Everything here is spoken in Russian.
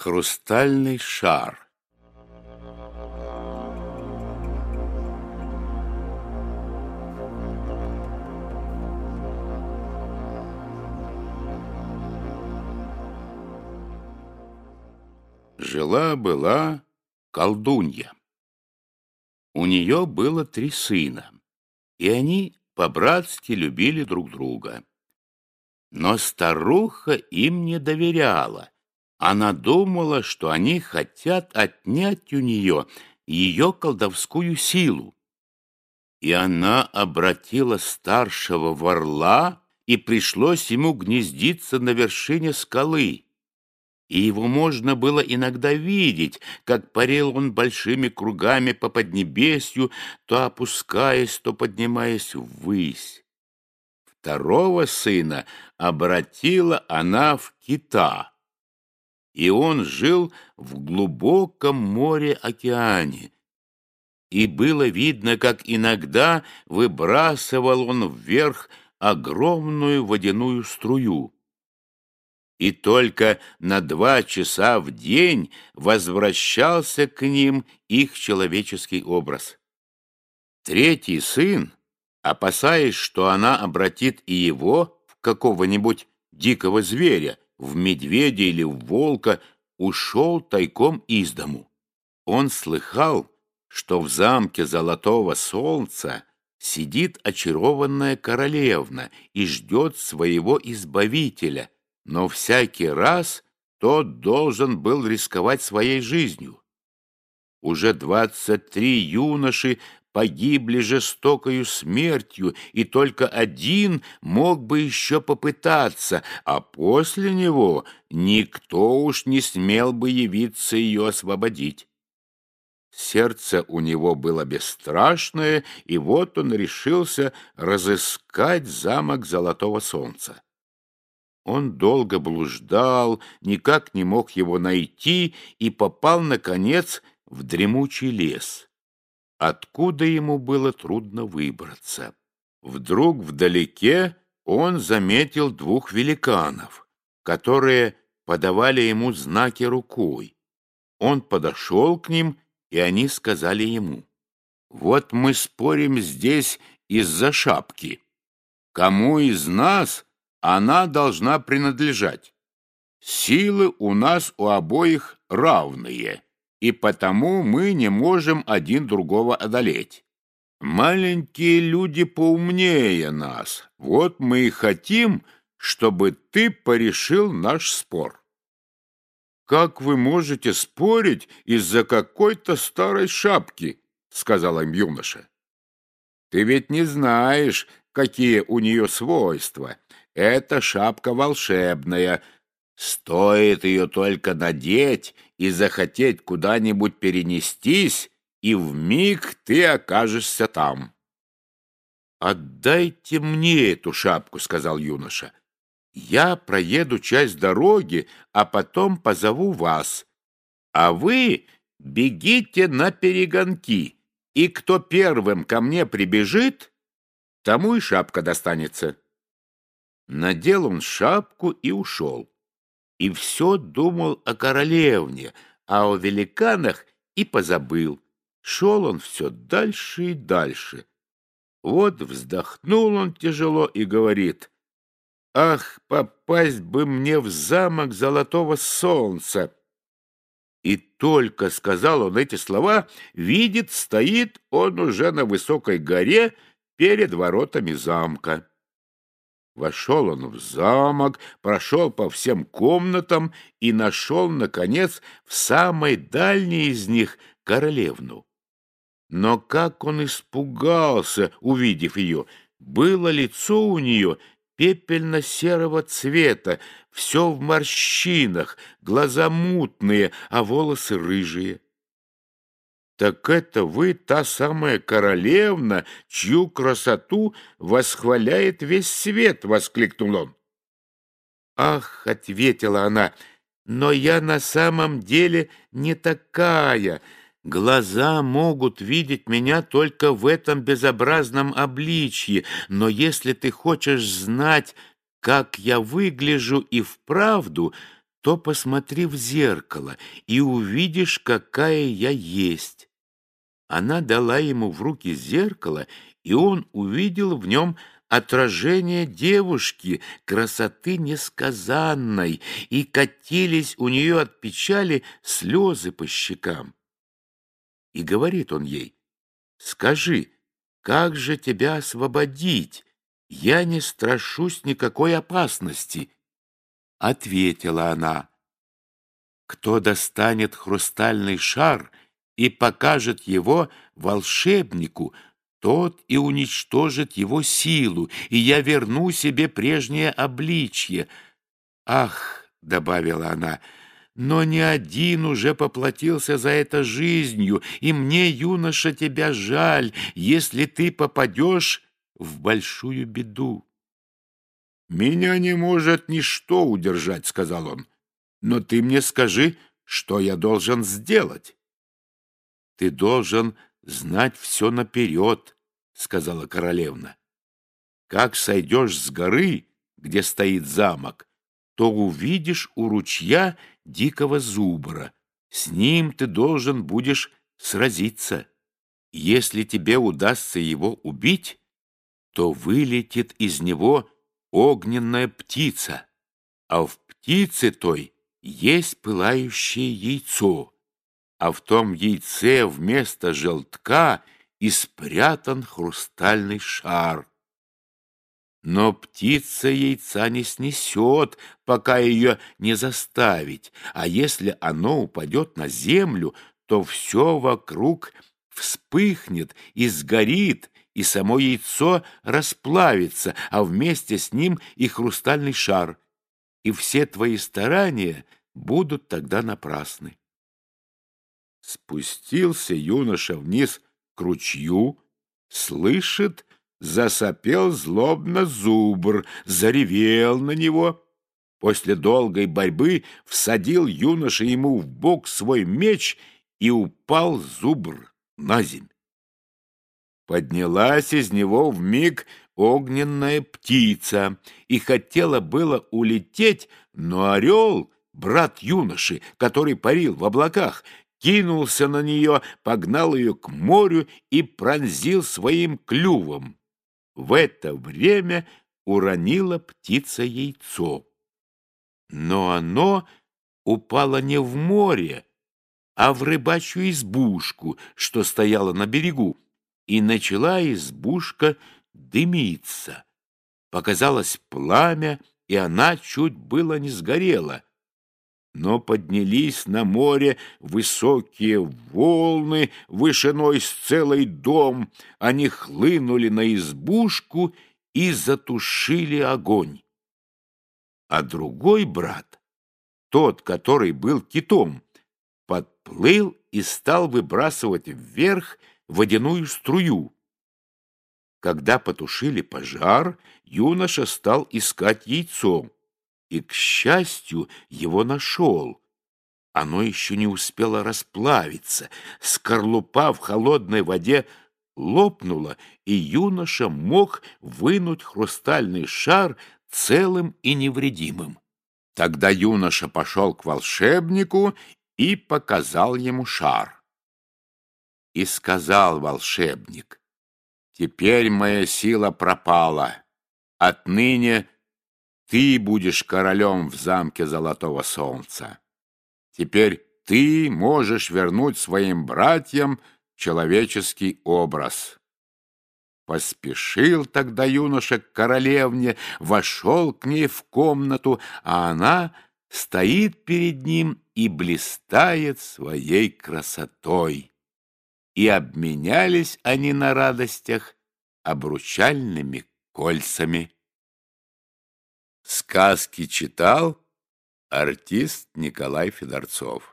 Хрустальный шар. Жила-была колдунья. У нее было 3 сына, и они по-братски любили друг друга. Но старуха им не доверяла. Она думала, что они хотят отнять у нее ее колдовскую силу. И она обратила старшего в орла, и пришлось ему гнездиться на вершине скалы. И его можно было иногда видеть, как парил он большими кругами по поднебесью, то опускаясь, то поднимаясь ввысь. Второго сына обратила она в кита, и он жил в глубоком море-океане. И было видно, как иногда выбрасывал он вверх огромную водяную струю. И только на 2 часа в день возвращался к ним их человеческий образ. Третий сын, опасаясь, что она обратит и его в какого-нибудь дикого зверя, в медведя или в волка, ушел тайком из дому. Он слыхал, что в замке Золотого Солнца сидит очарованная королевна и ждет своего избавителя, но всякий раз тот должен был рисковать своей жизнью. Уже 23 юноши погибли жестокою смертью, и только один мог бы еще попытаться, а после него никто уж не смел бы явиться ее освободить. Сердце у него было бесстрашное, и вот он решился разыскать замок Золотого Солнца. Он долго блуждал, никак не мог его найти и попал, наконец, в дремучий лес, откуда ему было трудно выбраться. Вдруг вдалеке он заметил 2 великанов, которые подавали ему знаки рукой. Он подошел к ним, и они сказали ему: «Вот мы спорим здесь из-за шапки. Кому из нас она должна принадлежать? Силы у нас у обоих равные, и потому мы не можем один другого одолеть. Маленькие люди поумнее нас, вот мы и хотим, чтобы ты порешил наш спор». «Как вы можете спорить из-за какой-то старой шапки?» — сказал им юноша. «Ты ведь не знаешь, какие у нее свойства. Эта шапка волшебная. Стоит ее только надеть и захотеть куда-нибудь перенестись, и вмиг ты окажешься там». «Отдайте мне эту шапку», — сказал юноша. «Я проеду часть дороги, а потом позову вас. А вы бегите наперегонки, и кто первым ко мне прибежит, тому и шапка достанется». Надел он шапку и ушел. И все думал о королевне, а о великанах и позабыл. Шел он все дальше и дальше. Вот вздохнул он тяжело и говорит: «Ах, попасть бы мне в замок Золотого Солнца!» И только сказал он эти слова, видит, стоит он уже на высокой горе перед воротами замка. Вошел он в замок, прошел по всем комнатам и нашел, наконец, в самой дальней из них королевну. Но как он испугался, увидев ее! Было лицо у нее пепельно-серого цвета, все в морщинах, глаза мутные, а волосы рыжие. «Так это вы та самая королевна, чью красоту восхваляет весь свет!» — воскликнул он. «Ах!» — ответила она, — «но я на самом деле не такая. Глаза могут видеть меня только в этом безобразном обличье, но если ты хочешь знать, как я выгляжу и вправду, то посмотри в зеркало и увидишь, какая я есть». Она дала ему в руки зеркало, и он увидел в нем отражение девушки, красоты несказанной, и катились у нее от печали слезы по щекам. И говорит он ей: «Скажи, как же тебя освободить? Я не страшусь никакой опасности». Ответила она: «Кто достанет хрустальный шар и покажет его волшебнику, тот и уничтожит его силу, и я верну себе прежнее обличье». «Ах!» — добавила она, — «но не один уже поплатился за это жизнью, и мне, юноша, тебя жаль, если ты попадешь в большую беду». «Меня не может ничто удержать», — сказал он, — «но ты мне скажи, что я должен сделать». «Ты должен знать все наперед», — сказала королевна. «Как сойдешь с горы, где стоит замок, то увидишь у ручья дикого зубра. С ним ты должен будешь сразиться. Если тебе удастся его убить, то вылетит из него огненная птица, а в птице той есть пылающее яйцо, а в том яйце вместо желтка и спрятан хрустальный шар. Но птица яйца не снесет, пока ее не заставить, а если оно упадет на землю, то все вокруг вспыхнет и сгорит, и само яйцо расплавится, а вместе с ним и хрустальный шар, и все твои старания будут тогда напрасны». Спустился юноша вниз к ручью, слышит, засопел злобно зубр, заревел на него. После долгой борьбы всадил юноша ему в бок свой меч, и упал зубр наземь. Поднялась из него вмиг огненная птица и хотела было улететь, но орел, брат юноши, который парил в облаках, кинулся на нее, погнал ее к морю и пронзил своим клювом. В это время уронила птица яйцо. Но оно упало не в море, а в рыбачью избушку, что стояла на берегу, и начала избушка дымиться. Показалось пламя, и она чуть было не сгорела. Но поднялись на море высокие волны вышиной с целый дом. Они хлынули на избушку и затушили огонь. А другой брат, тот, который был китом, подплыл и стал выбрасывать вверх водяную струю. Когда потушили пожар, юноша стал искать яйцо, и, к счастью, его нашел. Оно еще не успело расплавиться. Скорлупа в холодной воде лопнула, и юноша мог вынуть хрустальный шар целым и невредимым. Тогда юноша пошел к волшебнику и показал ему шар. И сказал волшебник: «Теперь моя сила пропала. Отныне ты будешь королем в замке Золотого Солнца. Теперь ты можешь вернуть своим братьям человеческий образ». Поспешил тогда юноша к королевне, вошел к ней в комнату, а она стоит перед ним и блистает своей красотой. И обменялись они на радостях обручальными кольцами. Сказки читал артист Николай Федорцов.